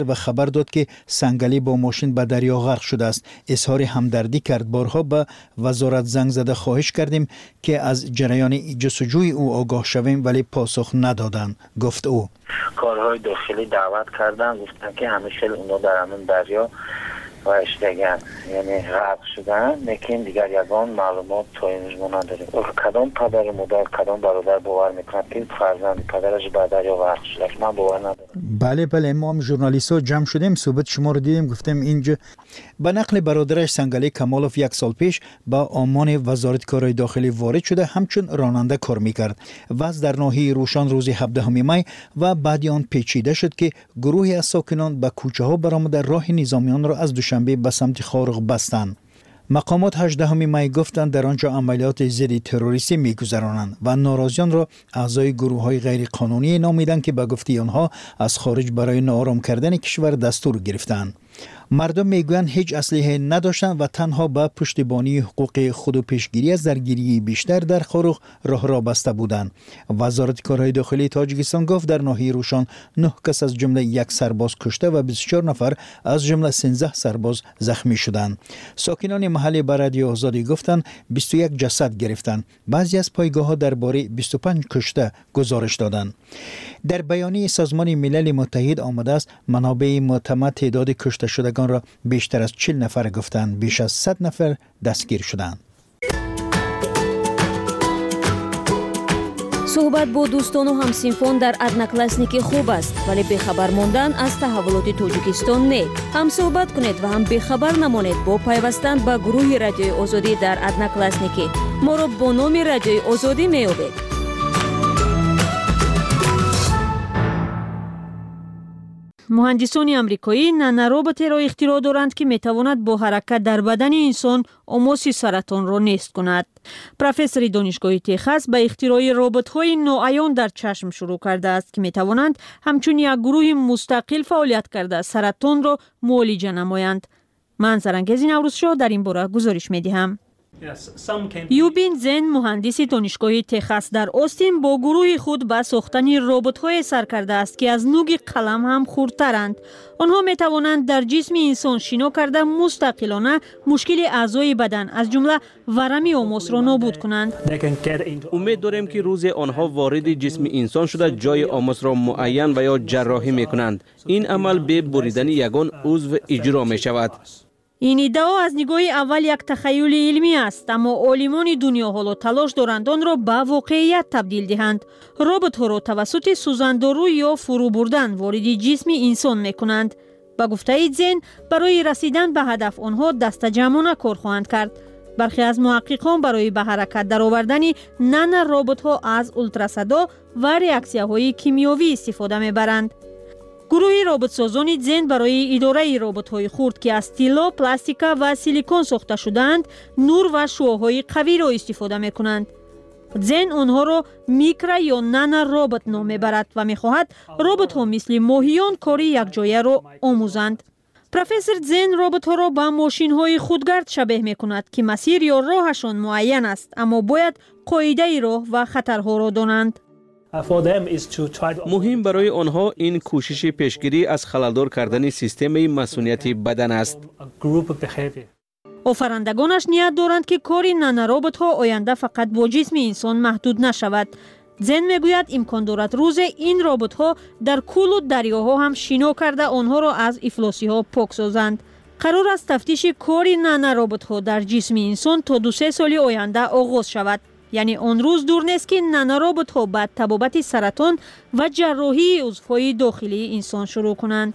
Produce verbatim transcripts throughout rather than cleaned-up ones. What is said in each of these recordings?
و خبر داد که سنگلی با ماشین به دریا غرق شده است. اظهار همدردی کرد. بارها به وزارت زنگ زده خواهش کردیم که از جریان جستجوی او آگاه شویم ولی پاسخ ندادند، گفت او. کارهای داخلی دعوت کردن، گفتن که همیشه اونا در همون دریا و اشتگن یعنی غرق شدن، لیکن دیگر یگان معلومات تا اینجا ما نداریم. کدام پدر و مادر کدام برادر باور میکنند که فرزند پدرش به دریا غرق شده؟ من باور ندارم. بله بله، ما هم ژورنالیست ها جمع شدیم، صحبت شما رو دیدیم، گفتیم اینجا. به نقل برادرش سنگلی کمالوف یک سال پیش با آمان وزارت کارهای داخلی وارد شده، همچون راننده کار میکرد. وضع در ناحیه روشان روز هفدهم می و بعد آن پیچیده شد که گروهی از ساکنان به کوچه ها برآمده راه نظامیان را از دوشنبه به سمت خارق بستند. مقامات هجدهم می گفتند در آنجا عملیات ضد تروریستی میگذرانند و ناراضیان را اعضای گروه های غیر قانونی نامیدند که به گفته آنها از خارج برای ناآرام کردن کشور دستور گرفتند. مردم میگویند هیچ اسلحه نداشتند و تنها به پشتیبانی حقوق خود و پیشگیری از درگیری بیشتر در خارق راه را بسته بودند. وزارت کارهای داخلی تاجیکستان گفت در ناحیه روشان نه کس از جمله یک سرباز کشته و بیست و چهار نفر از جمله سیزده سرباز زخمی شدند. ساکنان محلی به رادیو آزادی گفتند بیست و یک جسد گرفتند. بعضی از پایگاه‌ها درباره بیست و پنج کشته گزارش دادند. در بیانیه سازمان ملل متحد آمده است منابع معتمد تعداد کشته شدگان را بیشتر از چهل نفر گفتند، بیش از صد نفر دستگیر شدند. صحبت با دوستان و همسینفون در ادناکلاسنیک خوب است، ولی بخبر ماندن از تحولات تاجیکستان نه. هم صحبت کنید و هم بخبر نمانید با پیوستن به گروه رادیوی آزادی در ادناکلاسنیک. ما را با نام رادیوی آزادی میابید. مهندسان آمریکایی نانoroبوت را اختراع دارند که میتواند با حرکت در بدن انسان آماس سرطان را نیست کند. پروفسور دانشگاه تگزاس به اختراع ربات‌های نوعیان در چشم شروع کرده است که میتوانند همچون یک گروه مستقل فعالیت کرده سرطان را معالجه نمایند. من سرانگیز نوروزشاه در این باره گزارش میدهم. یوبین زن مهندس دانشگاه تگزاس در آستین با گروه خود به ساختن ربات‌های سر کرده است که از نوک قلم هم خردترند. آنها می توانند در جسم انسان شنا کرده مستقلانه مشکل اعضای بدن از جمله ورم آماس را نابود کنند. امید داریم که روز آنها وارد جسم انسان شده جای آماس را معین و یا جراحی می کنند. این عمل به بریدن یگان عضو اجرا می شود. این ادعا از نگاه اول یک تخیل علمی است، اما عالمان دنیا حالا تلاش دارند آن را به واقعیت تبدیل دهند. ربات ها را توسط سوزندارو یا فرو بردن وارد جسم انسان می کنند. به گفته زن برای رسیدن به هدف آنها دست جمعانه کار خواهند کرد. برخی از محققان برای به حرکت درآوردن نان ربات ها از اولتراسدا و ریاکسیه های کیمیایی استفاده می برند. گروه ربات سازان زن برای اداره ربات‌های خرد که از طلا، پلاستیک و سیلیکون ساخته شدند، نور و شعاع‌های قوی را استفاده می‌کنند. زن آنها را میکرو یا نانو ربات نام می‌برد و می‌خواهد ربات‌ها مثل ماهیان کاری یکجایه را آموزند. پروفسور زن ربات‌ها را به ماشین‌های خودگرد شبیه می‌کند که مسیر یا راهشان معین است، اما باید قاعده راه و خطرها را دانند. مهم برای آنها این کوشش پیشگیری از خللدار کردن سیستم مسئولیتی بدن است. آفرندگانش نیت دارند که کار نانoroبات ها آینده فقط با جسم انسان محدود نشود. زن میگوید امکان دارد روز این ربات ها در کل و دریاها هم شنا کرده آنها را از افلاسی ها پاک سازند. قرار است تفتیش کار نانoroبات ها در جسم انسان تا دو سه سال آینده آغاز شود. یعنی آن روز دور نیست که نانoroبات ها به تبابت سرطان و جراحی عضوهای داخلی انسان شروع کنند.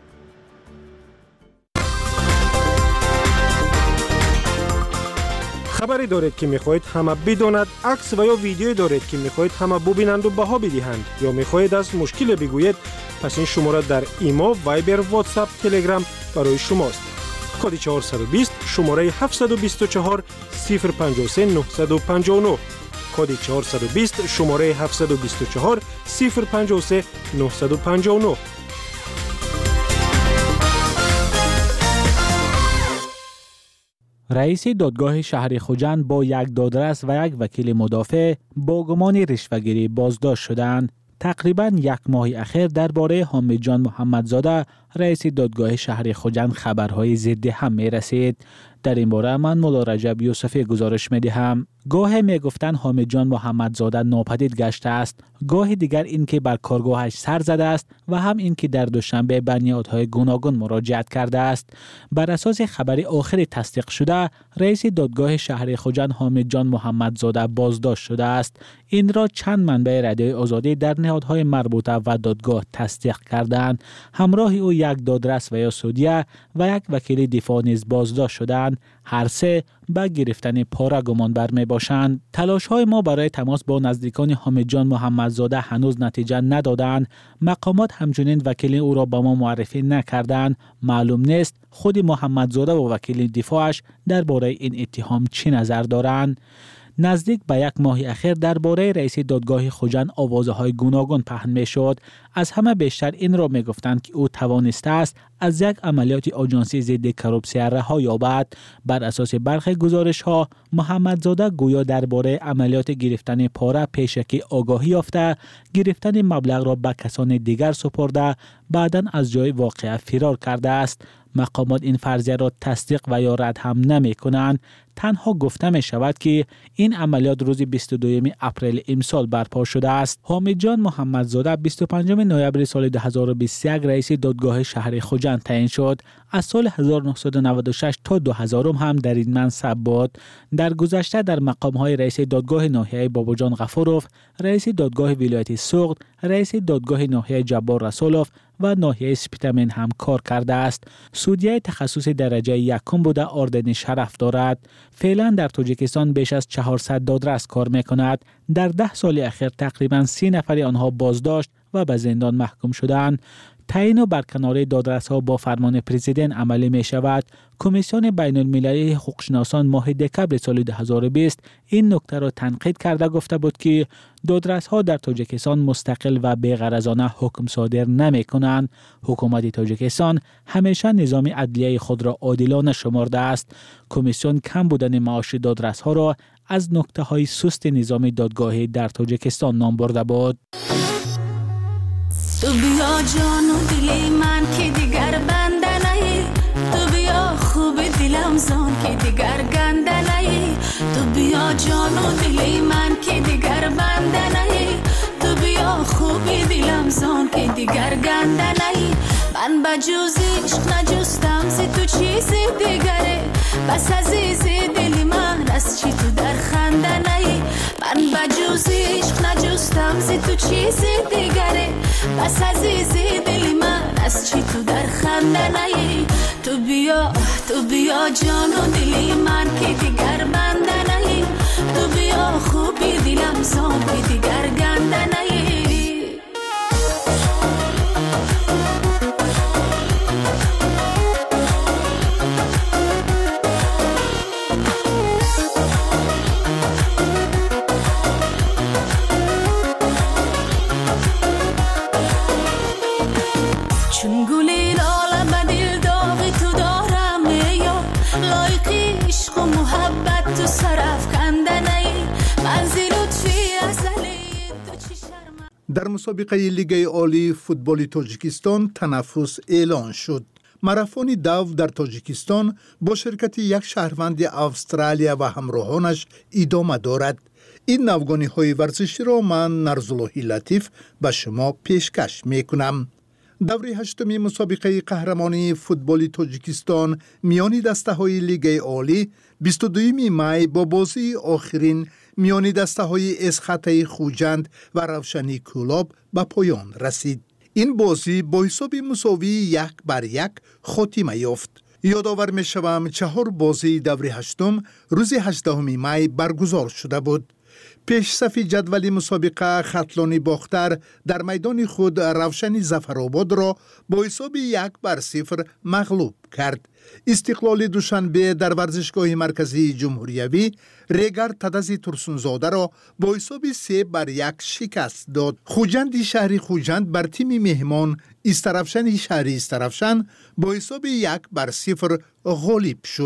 خبری دارید که میخواهید همه بداند، عکس و یا ویدیویی دارید که میخواهید همه ببینند و بها بدهند، یا میخواهید از مشکل بگویید، پس این شماره در ایما، وایبر، واتساپ، تلگرام برای شماست. کد چهارصد و بیست شماره هفتصد و بیست و چهار صفر پنجاه و سه نهصد و پنجاه و نه. کد چهارصد و بیست شماره هفتصد و بیست و چهار صفر پنجاه و سه نهصد و پنجاه و نه. رئیس دادگاه شهر خوجند با یک دادرس و یک وکیل مدافع با گمان رشوه‌گیری بازداشت شدند. تقریباً یک ماه اخیر درباره حامد جان محمدزاده رئیس دادگاه شهر خوجند خبرهای ضد هم می رسید. در این باره من مولا رجب یوسفی گزارش می دهم. گاه می گفتن حامد جان محمدزاده ناپدید گشته است، گاه دیگر این که بر کارگاهش سر زده است و هم این که در دوشنبه به نهادهای گوناگون مراجعت کرده است. بر اساس خبر آخر تصدیق شده، رئیس دادگاه شهر خوجند حامد جان محمدزاده بازداشت شده است. این را چند منبع رادیوی آزادی در نهادهای مربوطه و دادگاه تصدیق کردند. همراه او یک دادرس و یا سودیه و یک وکیل دفاع نیز بازداشت شدند. هر سه به گرفتن پاره گمان بر می باشند. تلاش های ما برای تماس با نزدیکان حامد جان محمدزاده هنوز نتیجه ندادند. مقامات همچنین وکیل او را به ما معرفی نکردند. معلوم نیست خود محمدزاده و وکیل دفاعش درباره این اتهام چی نظر دارند. نزدیک به یک ماه اخیر درباره رئیس دادگاه خوجند آوازهای گوناگون پهن می شد. از همه بیشتر این را می گفتند که او توانسته است از یک عملیات آژانسی ضد کروپسی رها یابد. بر اساس برخی گزارش ها محمدزاده گویا درباره عملیات گرفتن پاره پیشکی آگاهی یافته، گرفتن مبلغ را به کسان دیگر سپرده، بعداً از جای واقعه فرار کرده است. مقامات این فرضیه را تصدیق و یا رد هم نمی کنند. تنها گفته می شود که این عملیات روز بیست و دوم اپریل امسال برپا شده است. حامد جان محمدزاده بیست و پنجم نوامبر سال دو هزار و بیست و یک رئیس دادگاه شهر خوجند تعیین شد. از سال هزار و نهصد و نود و شش تا دو هزار هم در این منصب بود. در گذشته در مقام های رئیس دادگاه ناحیه باباجان غفوروف، رئیس دادگاه ولایت سوغد، رئیس دادگاه ناحیه جبار رسولوف و ناحیه سپیتامن هم کار کرده است. سودیه تخصص درجه یکم بوده اردن شرف دارد. فعلا در تاجیکستان بیش از چهارصد دادرس کار میکند. در ده سال اخیر تقریبا سی نفر آنها بازداشت و به زندان محکوم شدند. تعیین و برکناری دادرس ها با فرمان پرزیدنت عملی می شود. کمیسیون بین المللی حقوقشناسان ماه دکبر سال دو هزار و بیست این نکته را تنقید کرده گفته بود که دادرس ها در تاجیکستان مستقل و بی‌غرضانه حکم صادر نمی کنند. حکومت تاجیکستان همیشه نظام عدلیه خود را عادلانه شمرده است. کمیسیون کم بودن معاش دادرس ها را از نکته های سست نظام دادگاهی در تاجیکستان نام برده بود. تو بیا جان و دلی من که دیگر بنده نهی، تو بیا خوب دلم زان که دیگر گنده نهی، تو بیا جان و دلی من که دیگر بنده نهی، تو بیا خوب دلم زان که دیگر گنده نهی. من به جز عشق نجستم زی تو چیزی دیگره، بس عزیزی دلی من از چی تو در خنده نهی. من به جز عشق نجستم زی تو چیزی دیگره، بس عزیزی دلی من از چی تو در خنده نهی. تو بیا تو بیا جان و دلی من که دیگر بنده نهی، تو بیا خوبی دلم زان که دیگر گنده نهی. چون گلی لاله به دل داغی تو دارم یا لایقی عشق و محبت تو سرف کنده نی، منزل لطفی ازلی تو چی شرم. در مسابقه لیگ عالی فوتبال تاجیکستان تنفس اعلان شد. ماراتون دو در تاجیکستان با شرکت یک شهروند استرالیا و همراهانش ادامه دارد. این نوگانی های ورزشی را من نرزاللهی لطیف به شما پیشکش می کنم. دوره هشتمی مسابقه قهرمانی فوتبال تاجیکستان میانی دسته های لیگ عالی بیست و دوم می با بازی آخرین میانی دسته های اسخطه خوجند و روشنی کلاب به پایان رسید. این بازی با حساب مساوی یک بر یک خاتمه یافت. یادآور می شوم چهار بازی دوره هشتم روز هجدهم می برگزار شده بود. پیش صف جدول مسابقه خطلانی باختر در میدان خود روشنی ظفرآباد را با حساب یک بر صفر مغلوب کرد. استقلال دوشنبه در ورزشگاه مرکزی جمهوریوی ریگر تدزی ترسونزاده را با حساب سه بر یک شکست داد. خوجند شهری خوجند بر تیم مهمان استرفشن شهری استرفشن با حساب یک بر صفر غالب شد.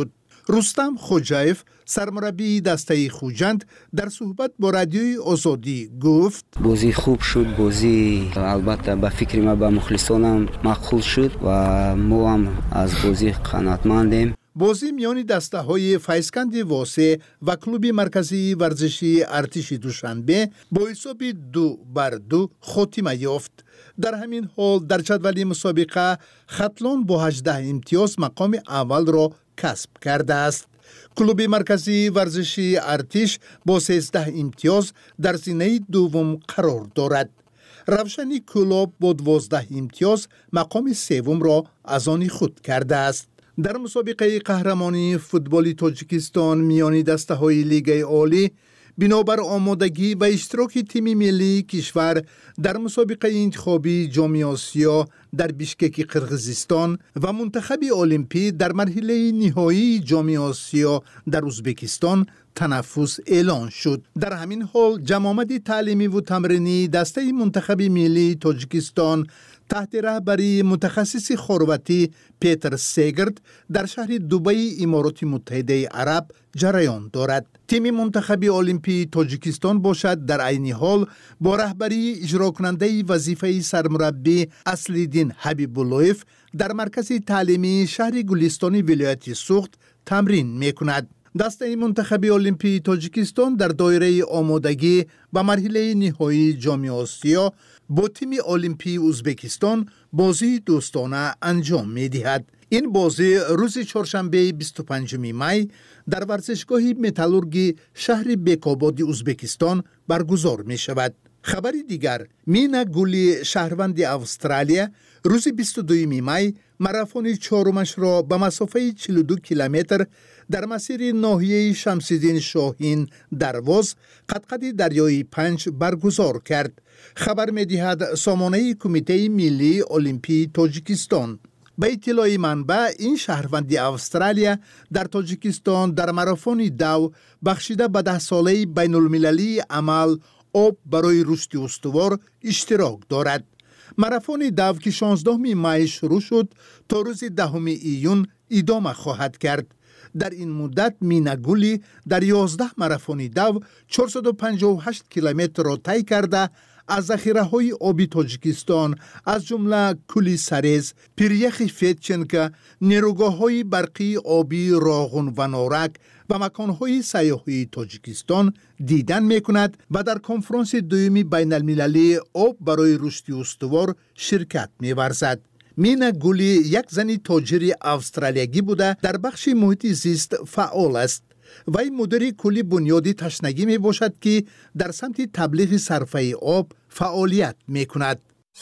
رستم خوجایف سرمربی دسته خوجند در صحبت با رادیوی آزادی گفت بازی خوب شد، بازی البته به فکر ما به مخلصانم مقبول شد و ما هم از بازی قناعتمندیم. بازی میان دسته های فیضکند واسه و کلوب مرکزی ورزشی ارتش دوشنبه با حساب دو بر دو خاتمه یافت. در همین حال در جدول مسابقه ختلان با هجده امتیاز مقام اول را کسب کرده است. کلوب مرکزی ورزشی ارتش با سیزده امتیاز در زینه دوم قرار دارد. روشنی کلوب با دوازده امتیاز مقام سوم را از آن خود کرده است. در مسابقه قهرمانی فوتبال تاجیکستان میان دسته های لیگ عالی بنابر آمادگی و اشتراک تیم ملی کشور در مسابقه انتخابی جام آسیا در بیشکک قرقیزستان و منتخب المپی در مرحله نهایی جام آسیا در ازبکستان تنفس اعلان شد. در همین حال جماعت تعلیمی و تمرینی دسته منتخب ملی تاجیکستان تحت رهبری متخصص خرواتی پیتر سیگرد در شهر دبی امارات متحده عرب جریان دارد. تیم منتخب المپی تاجیکستان باشد در عین حال با رهبری اجرا کننده وظیفه سرمربی اصلیدین حبیب‌اللهیف در مرکز تعلیمی شهر گلستان ولایت سوخت تمرین می‌کند. دسته منتخب المپی تاجیکستان در دایره آمادگی به مرحله نهایی جام آسیا با تیم المپی ازبکستان بازی دوستانه انجام می‌دهد. این بازی روز چهارشنبه بیست و پنجم می در ورزشگاه متالورگی شهر بیکاباد ازبکستان برگزار می شود. خبر دیگر، مینا گولی شهروند استرالیا روز بیست و دوم می ماراتون چهارمش را به مسافه چهل و دو کیلومتر در مسیر ناحیه شمس‌الدین شاهین درواز قطقط دریای پنج برگزار کرد. خبر می‌دهد سامانه کمیته ملی المپی تاجیکستان. به اطلاع منبع این شهروند استرالیا در تاجیکستان در ماراتون دو بخشیده به ده ساله بین المللی عمل آب برای رشد استوار اشتراک دارد. ماراتون دو که شانزدهم می شروع شد تا روز دهم ایون ادامه خواهد کرد. در این مدت مینا گولی در یازده ماراتون دو چهارصد و پنجاه و هشت کیلومتر را طی کرده از ذخیره‌های آبی تاجیکستان از جمله کولی سرز، پیریخ فیتچنکا، نیروگاه‌های برقی آبی راغون و نارک و مکان‌های سیاحی تاجیکستان دیدن می‌کند و در کنفرانس دومی بین المللی آب برای رشد استوار شرکت می‌ورزد. مینا گولی یک زن تاجر استرالیایی بوده در بخش محیط زیست فعال است. وی مدیر کلی بنیادی تشنگی می باشد که در سمت تبلیغ صرفه آب فعالیت می کند.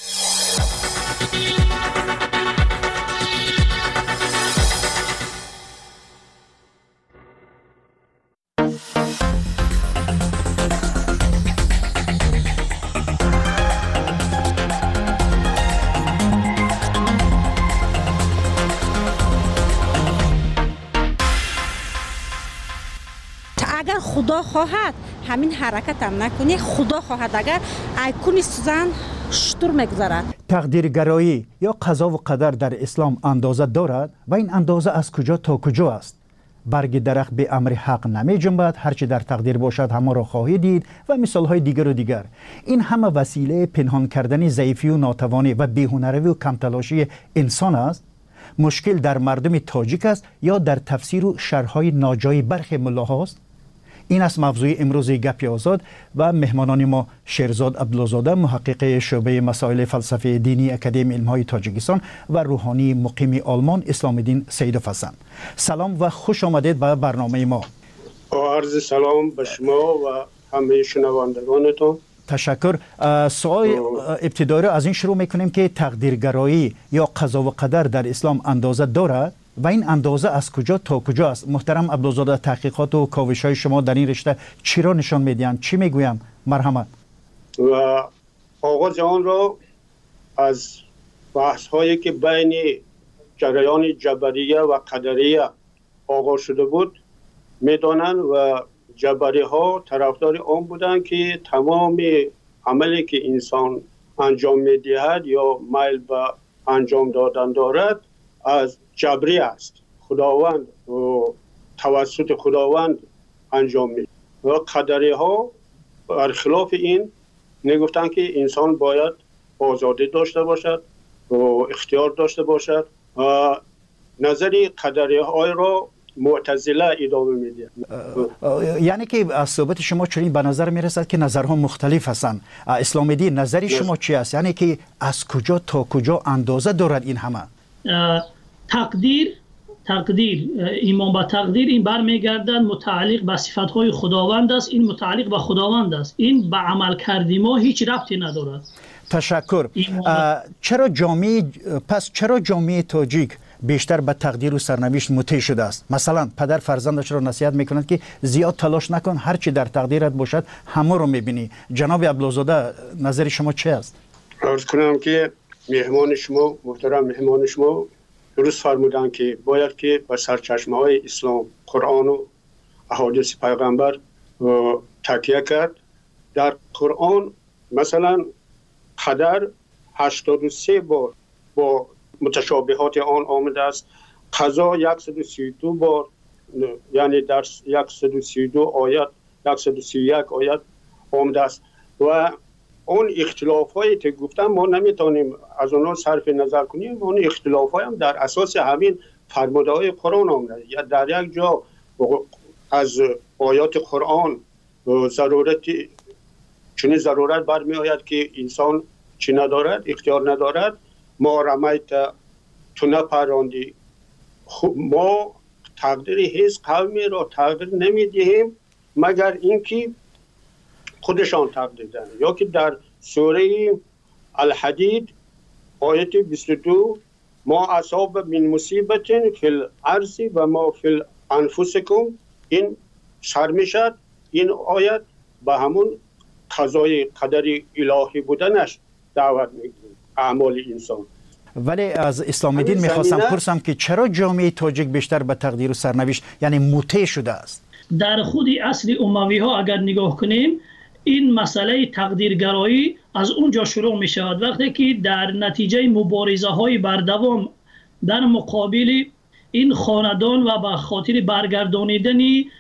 اگر خدا خواهد همین حرکت هم نکنی، خدا خواهد اگر ایکون سوزن شطور میگذارد. تقدیرگرایی یا قضا و قدر در اسلام اندازه دارد و این اندازه از کجا تا کجا است؟ برگ درخت به امر حق نمی جنبد، هرچی در تقدیر باشد همه را خواهی دید و مثالهای دیگر و دیگر. این همه وسیله پنهان کردن ضعیفی و ناتوانی و بی‌هنری و کمتلاشی انسان است. مشکل در مردم تاجیک است یا در تفسیر و شرح‌های ناجای برخی ملاهاست؟ این است موضوع امروز گپ آزاد و مهمانان ما شیرزاد عبدالله‌زاده محقق شعبه مسائل فلسفه دینی اکادمی علم‌های تاجیکستان و روحانی مقیم آلمان اسلام الدین سیدوف هستند. سلام و خوش آمدید به برنامه ما. عرض سلام به شما و همه شنوندگانتون. تشکر. سوال ابتدایی را از این شروع میکنیم که تقدیرگرایی یا قضا و قدر در اسلام اندازه دارد و این اندازه از کجا تا کجا است؟ محترم عبدالله‌زاده، تحقیقات و کاوش‌های شما در این رشته چی را نشان میدهند؟ چی میگویم؟ مرحمت. و آغاز آن را از بحث هایی که بین جریان جبریه و قدریه آغاز شده بود میدانند و جبری ها طرفدار آن بودند که تمام عملی که انسان انجام میدهد یا میل به انجام دادن دارد از جبری است. خداوند و توسط خداوند انجام میشه و قدری ها برخلاف این نگفتن که انسان باید آزادی داشته باشد و اختیار داشته باشد و نظری قدری های را معتزله ادامه میده. یعنی که از صحبت شما چنین به نظر میرسد که نظرها مختلف هستند. اسلام دین نظری شما چی است؟ یعنی که از کجا تا کجا اندازه دارد این همه؟ تقدیر تقدیر ایمان به تقدیر این برمیگردد متعلق به صفات‌های خداوند است. این متعلق به خداوند است. این به عمل کردی ما هیچ ربطی ندارد. تشکر. چرا جامعه پس چرا جامعه تاجیک بیشتر به تقدیر و سرنوشت مطیع شده است؟ مثلا پدر فرزندش را نصیحت میکنند که زیاد تلاش نکن، هر چی در تقدیرت باشد همه رو میبینی. جناب عبدالزاده نظر شما چه است؟ عرض کنم که مهمان شما محترم مهمان شما درست فرمودند که باید که به سرچشمه های اسلام، قرآن و احادیث پیغمبر تکیه کرد. در قرآن مثلا قدر هشتاد و سه بار با متشابهات آن آمده است. قضا صد و سی و دو بار، یعنی در صد و سی و دو آیت صد و سی و یک آیت آمده است و اون اختلاف هایی که گفتم ما نمیتونیم از اونها صرف نظر کنیم. اون اختلاف های هم در اساس همین فرموده های قرآن آمده. یا در یک جا از آیات قرآن ضرورت چنین ضرورت برمی آید که انسان چی ندارد، اختیار ندارد. ما رمیت تو نپراندی. ما تقدیر هیچ قومی را تقدیر نمیدهیم مگر اینکه خودشان تقدیر دهند. یا که در سوره الحدید آیت بیست و دو ما اصاب من مصیبت فی الارض و ما فی انفسکم، این سر میشد این آیت به همون قضای قدری الهی بودنش دعوت میگیره اعمال انسان. ولی از اسلام دین میخواستم پرسم که چرا جامعه تاجیک بیشتر به تقدیر و سرنوشت یعنی مطیع شده است؟ در خود اصل اموی ها اگر نگاه کنیم این مسئله تقدیرگرایی از اونجا شروع می شود. وقتی که در نتیجه مبارزه های بردوام در مقابل این خاندان و به خاطر برگردانیدن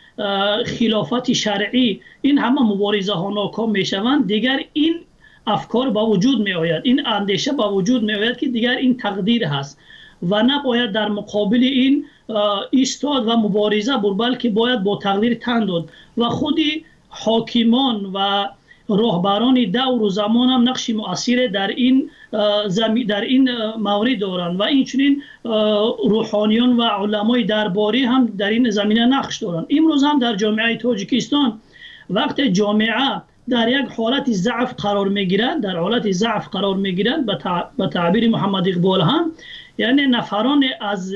خلافت شرعی این همه مبارزه ها ناکام می شوند، دیگر این افکار با وجود می آید، این اندیشه با وجود می آید که دیگر این تقدیر هست و نباید در مقابل این ایستاد و مبارزه بود، بلکه باید با تقدیر تن داد. و خودی حاکمان و راهبران دور و زمان هم نقش مؤثر در این در این مورد دارند و اینچنین روحانیان و علمای درباری هم در این زمینه نقش دارند. امروز هم در جامعه تاجیکستان وقتی جامعه در یک حالت ضعف قرار میگیرد، در حالت ضعف قرار میگیرد به تعبیر محمد اقبال هم، یعنی نفران از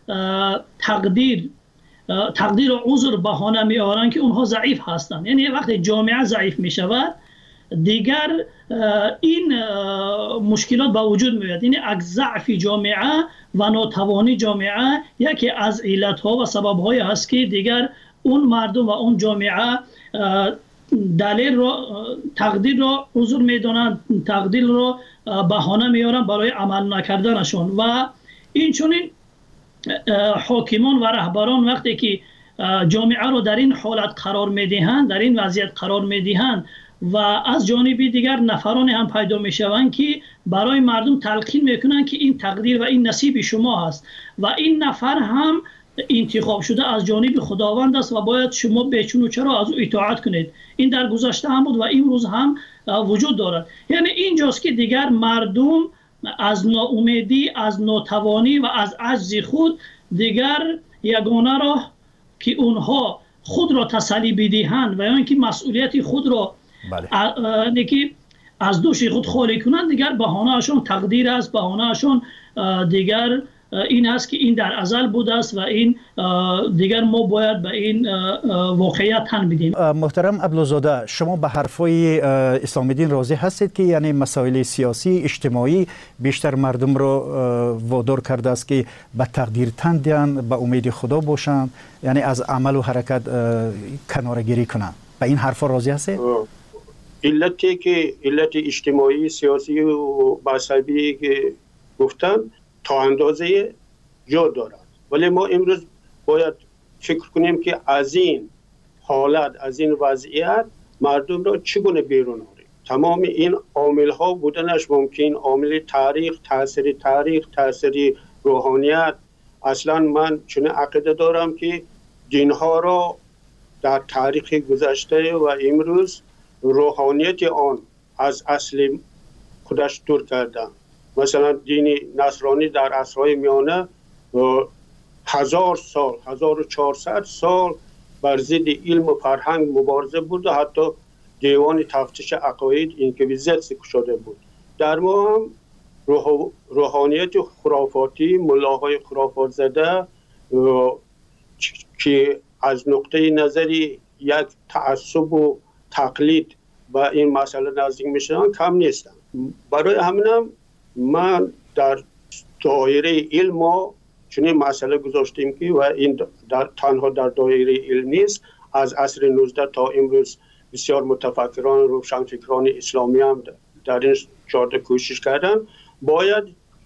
تقدیر تقدیر و عذر بهانه میآورند که اونها ضعیف هستند. یعنی وقتی جامعه ضعیف می شود دیگر این مشکلات به وجود میاد. یعنی از ضعف جامعه و ناتوانی جامعه یکی از علتها و سببهای هست که دیگر اون مردم و اون جامعه دلیل را تقدیر را عذر میدانند، تقدیر را بهانه میارند برای عمل نکردنشون. و این چنین حاکمان و رهبران وقتی که جامعه را در این حالت قرار میدهند، در این وضعیت قرار میدهند و از جانب دیگر نفران هم پیدا میشوند که برای مردم تلقین میکنند که این تقدیر و این نصیب شما هست و این نفر هم انتخاب شده از جانب خداوند است و باید شما بچون و چرا از او اطاعت کنید. این در گذشته هم بود و امروز هم وجود دارد. یعنی اینجاست که دیگر مردم از ناامیدی، از ناتوانی و از عجز خود دیگر یگانه راه که اونها خود را تسلی بدهند و یا اینکه مسئولیت خود را بله. از دوش خود خالی کنند، دیگر بهانه‌شون تقدیر است، بهانه‌شون دیگر این است که این در ازل بوده است و این دیگر ما باید به این واقعیت تن بدیم. محترم عبدالزاده، شما به حرفای اسلام دین راضی هستید که یعنی مسائل سیاسی اجتماعی بیشتر مردم را وادار کرده است که به تقدیر تن دهند، به امید خدا باشند، یعنی از عمل و حرکت کناره‌گیری کنند؟ به این حرفا راضی هستید؟ علتی که علت اجتماعی سیاسی و مذهبی که گفتم تا اندازه جا دارد، ولی ما امروز باید فکر کنیم که از این حالت، از این وضعیت مردم را چگونه بیرون آوریم. تمام این عامل ها بودنش ممکن، عامل تاریخ، تاثیر تاریخ، تاثیر روحانیت. اصلا من چون عقیده دارم که دین ها را در تاریخ گذشته و امروز روحانیت آن از اصل خودش دور کردن. مثلا دین نصرانی در عصرهای میانه هزار سال، هزار و چهارصد سال بر ضد علم و فرهنگ مبارزه بود و حتی دیوان تفتیش عقاید اینکویزیت شده بود. در ما هم روح... روحانیت خرافاتی، ملاهای خرافات زده که از نقطه نظری یک تعصب و تقلید و این مسئله نزدیک میشن کم نیستن. برای همینم من در دایره علم چون این مسئله گذاشتیم که و این در تنها در دایره علم نیست، از عصر نوزده تا امروز بسیار متفکران روشنفکران اسلامی هم در این جاده کوشش کردن. باید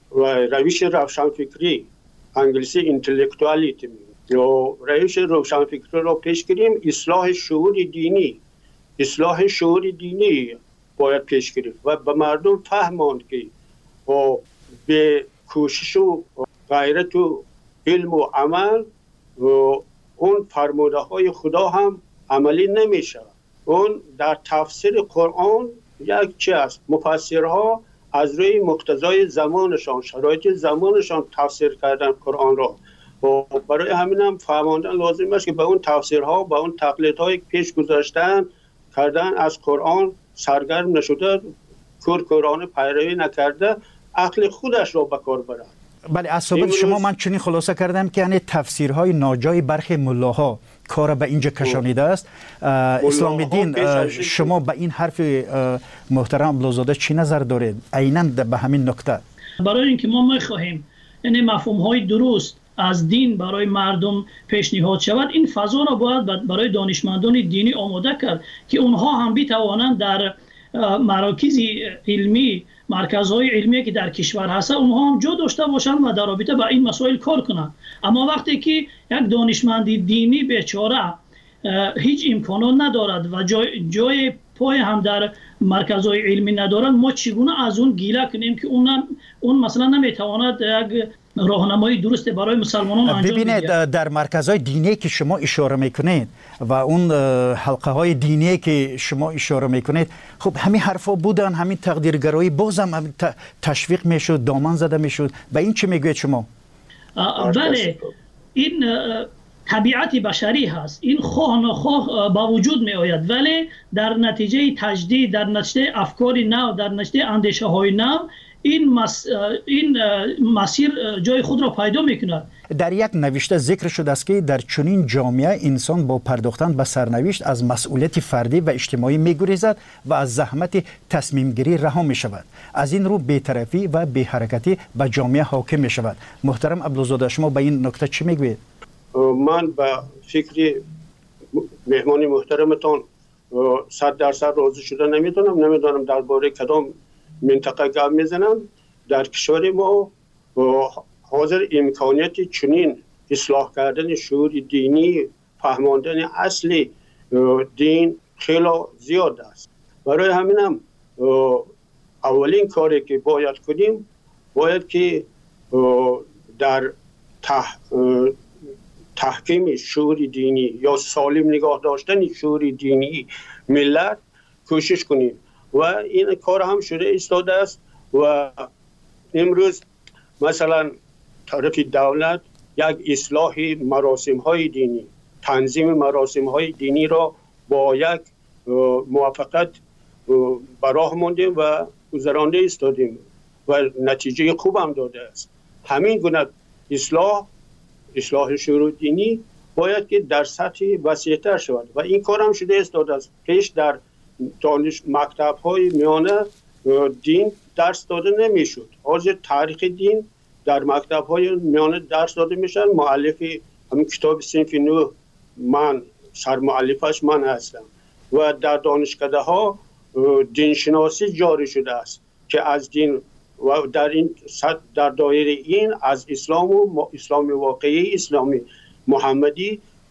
روش روشنفکری، انگلیسی اینتלקچوالیتی یا روش روشنفکری را پیش گیریم. اصلاح شعور دینی، اصلاح شعور دینی باید پیش گرفت و به مردم فهماند که با به کوشش و غیرت و علم و عمل و اون فرموده های خدا هم عملی نمیشه. اون در تفسیر قرآن یک چی است، مفسرها از روی مقتضای زمانشان، شرایط زمانشان تفسیر کردن قرآن را و برای همین هم فهماندن لازم است که به اون تفسیرها، به اون تقلیدهای پیش گذاشتن کردن از قرآن سرگرم نشده، کور کورانه پیروی نکرده، عقل خودش را به کار برد. بله، از صحبت شما من چنین خلاصه کردم که یعنی تفسیرهای ناجای برخی ملاها کار به اینجا کشانیده است. اسلام دین، شما به این حرف محترم عبدالزاده چی نظر دارید عیناً به همین نکته؟ برای اینکه ما میخواهیم یعنی مفهوم های درست از دین برای مردم پیشنهاد شود، این فضا را باید برای دانشمندان دینی آماده کرد که اونها هم بتوانند در مراکز علمی، مرکزهای علمی که در کشور هست اونها هم جا داشته باشند و در رابطه با این مسائل کار کنند. اما وقتی که یک دانشمند دینی بیچاره هیچ امکانات ندارد و جای, جای پای هم در مرکزهای علمی ندارند، ما چگونه از اون گیله کنیم که اون اون مثلا نمیتواند یک راهنمایی درست برای مسلمانان انجام بده؟ ببینید، در مرکزهای دینی که شما اشاره میکنید و اون حلقه های دینی که شما اشاره میکنید، خب همین حرفا بودن، همین تقدیرگرایی بازم تشویق میشد، دامن زده میشد. به این چی میگوید شما؟ بله، این طبیعت بشری هست، این خواه نخواه با وجود می آید، ولی در نتیجه تجدید، در نتیجه افکار نو، در نتیجه اندیشه های نو، این مس... این مسیر جای خود را پیدا میکند. در یک نوشته ذکر شده است که در چنین جامعه انسان با پرداختن به سرنوشت از مسئولیت فردی و اجتماعی میگریزد و از زحمت تصمیم گیری رها می شود. از این رو بی‌طرفی و بی‌حرکتی به جامعه حاکم می شود. محترم عبدالزاده، شما به این نکته چی میگوید؟ من به فکر مهمان محترمتان صد درصد راضی شده نمیتونم. نمیدونم درباره کدام منطقه گپ میزنم. در کشور ما حاضر امکانیت چنین اصلاح کردن شعور دینی، فهماندن اصل دین خیلی زیاد است. برای همینم اولین کاری که باید کنیم، باید که در تح... تحکیم شعور دینی یا سالم نگاه داشتن شعور دینی ملت کوشش کنیم و این کار هم شده ایستاده است و امروز مثلا طرف دولت یک اصلاح مراسم های دینی، تنظیم مراسم های دینی را با یک موافقت براه ماندیم و گذرانده ایستادیم و نتیجه خوب هم داده است. همین گونه اصلاح اصلاح شعور دینی باید که در سطح وسیع‌تر شود و این کار هم شده ایستاده است. پیش در دانش مکتب های میانه دین درس داده نمیشد. حاضر تاریخ دین در مکتب های میانه درس داده میشن. مؤلف همین کتاب صنف نو من سرمؤلفش من هستم و در دانشکده ها دینشناسی جاری شده است که از دین و در این در دایره این از اسلام و اسلام واقعی، اسلام محمدی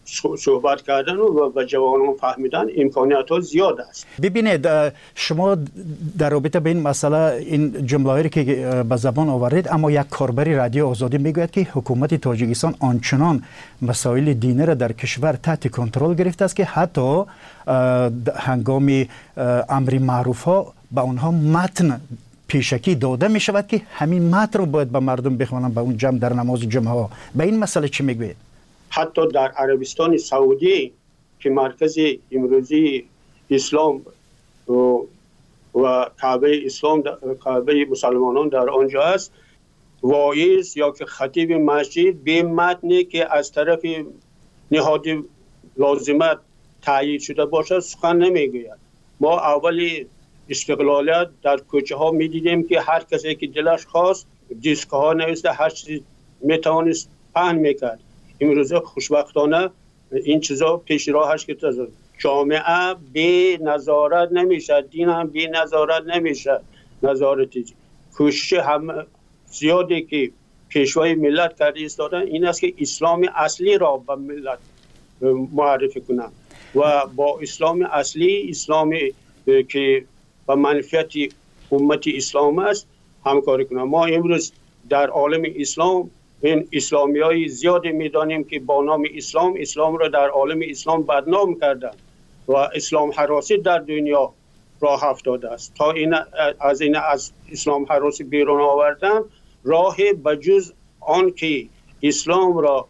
صحبت کردن و به جوانان فهمیدن امکانیت ها زیاد است. ببینید شما در رابطه به این مسئله این جمله که به زبان آورید، اما یک کاربر رادیو آزادی میگوید که حکومت تاجیکستان آنچنان مسائل دینی را در کشور تحت کنترل گرفته است که حتی هنگام امر معروف ها به اونها متن پیشکی داده می شود که همین متن رو باید به مردم بخوانند به اون جمع در نماز جمعه ها. به این مسئله چی میگوید؟ حتی در عربستان سعودی که مرکز امروزی اسلام و, و کعبه اسلام کعبه مسلمانان در آنجا است، واعظ یا که خطیب مسجد به متنی که از طرف نهاد لازمت تایید شده باشد سخن نمیگوید. ما اولی استقلالیت در کوچه ها می دیدیم که هر کسی که دلش خواست دیسک ها نوشته هر چیزی می توانست پهن میکرد. امروز خوشبختانه این چیزا پیش راهش که جامعه بی نظارت نمیشه، دین هم بی نظارت نمیشه. نظارتی کوشش هم زیادی که پیشوای ملت کرده ایستادن این است که اسلام اصلی را به ملت معرفی کنند و با اسلام اصلی، اسلامی که به منفعت امت اسلام است همکاری کنند. ما امروز در عالم اسلام این اسلامی های زیادی میدانیم که با نام اسلام اسلام را در عالم اسلام بدنام کردند و اسلام هراسی در دنیا راه افتاده است. تا این از این از اسلام هراسی بیرون آوردن راه بجز آن که اسلام را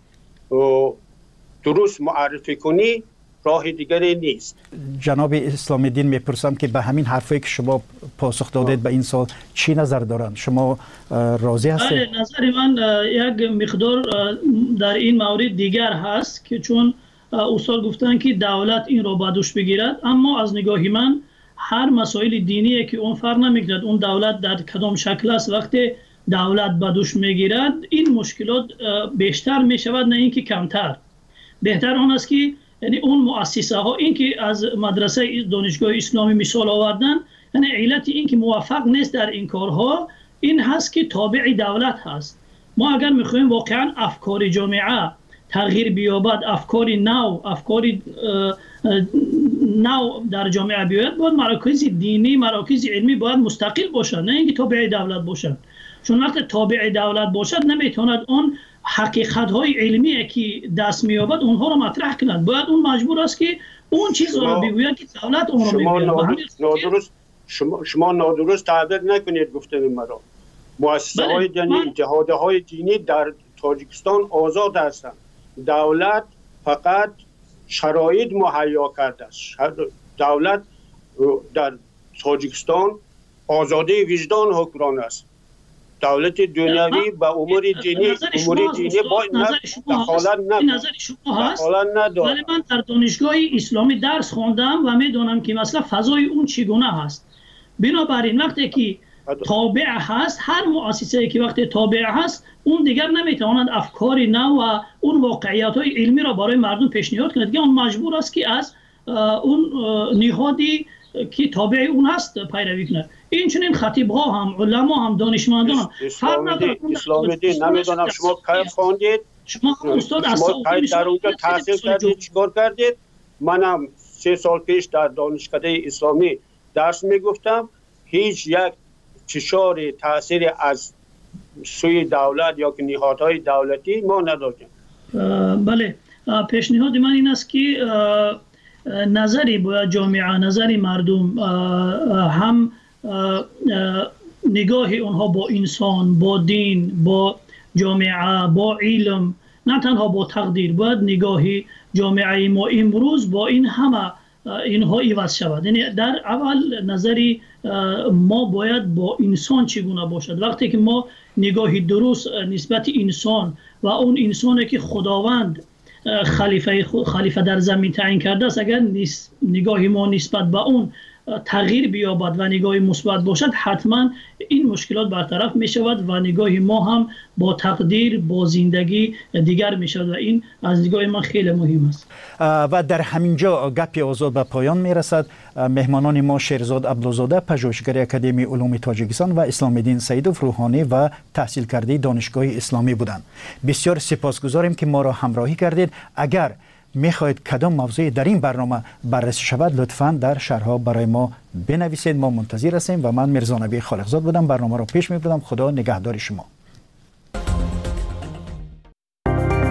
درست معرفی کنی راه دیگری نیست. جناب اسلام الدین میپرسم که به همین حرفی که شما پاسخ دادید به این سال چی نظر دارند؟ شما راضی هستید؟ نظر من یک مقدار در این مورد دیگر هست که چون استاد گفتن که دولت این را به دوش بگیرد، اما از نگاه من هر مسائل دینی که اون فرق نمیکند اون دولت در کدام شکل است، وقتی دولت به دوش میگیرد این مشکلات بیشتر میشود نه اینکه کمتر. بهتر آن است که یعنی اون مؤسسه ها این که از مدرسه دانشگاه اسلامی مثال آوردن، یعنی علت این که موفق نیست در این کارها این هست که تابع دولت هست. ما اگر میخوایم واقعا افکار جامعه تغییر بیابد، افکار نو افکار نو در جامعه بیاید، باید مراکز دینی مراکز علمی باید مستقل باشند نه اینکه تابع دولت باشند. چون وقتی تابع دولت باشد نمیتواند اون حقیقت های علمی که دست میابد اونها رو مطرح کند. باید اون مجبور است که اون چیز رو بگوید که دولت اون رو بگوید. نادرست شما شما نادرست تعبیر نکنید گفتن مرا. مؤسسه های دینی، اتحادیه های دینی در تاجیکستان آزاد هستند. دولت فقط شرایط مهیا کرده است. دولت در تاجیکستان آزادی وجدان حکمران است. دولت دنیوی به امور دینی امور دینی باید دخالت ندارد. ولی من در دانشگاه اسلامی درس خواندم و میدونم که مثلا فضای اون چگونه هست. بنابراین وقتی که تابع هست، هر مؤسسه‌ای که وقتی تابع هست اون دیگر نمیتواند افکار نو و اون واقعیت‌های علمی را برای مردم پیشنهاد کند که اون مجبور است که از اون نهادی که تابع اون هست پیروی کند. این چنین خطیب ها هم علما هم دانشمندان هم فرق نداره. اسلام دین نمیدونم شما کی خواندید، شما استاد از سعودی در اونجا تحصیل کردید، چیکار کردید؟ منم سه سال پیش در دانشکده اسلامی درس میگفتم، هیچ یک فشار تاثیر از سوی دولت یا که نهادهای دولتی ما نداشتیم. بله، پیشنهاد من این است که نظری باید جامعه، نظری مردم هم نگاه اونها با انسان، با دین، با جامعه، با علم، نه تنها با تقدیر، باید نگاه جامعه ما امروز با این همه اینها عوض شود. یعنی در اول نظری ما باید با انسان چگونه باشد. وقتی که ما نگاهی درست نسبت انسان و اون انسانی که خداوند خلیفه خلیفه در زمین تعیین کرده است، اگر نگاه ما نسبت به اون تغییر بیابد و نگاه مثبت باشد، حتما این مشکلات برطرف می شود و نگاه ما هم با تقدیر، با زندگی دیگر می شود و این از نگاه من خیلی مهم است. و در همینجا گپ آزاد به پایان می رسد. مهمانان ما شیرزاد عبدالزاده، پژوهشگر اکادمی علوم تاجیکستان و اسلام الدین سیدوف، روحانی و تحصیل کرده دانشگاه اسلامی بودند. بسیار سپاسگزاریم که ما را همراهی کردید. اگر میخواهید کدام موضوع در این برنامه بررسی شود لطفاً در شرح‌ها برای ما بنویسید. ما منتظر هستیم و من میرزا نبی خالقزاد بودم برنامه رو پیش میبردم. خدا نگهدار شما.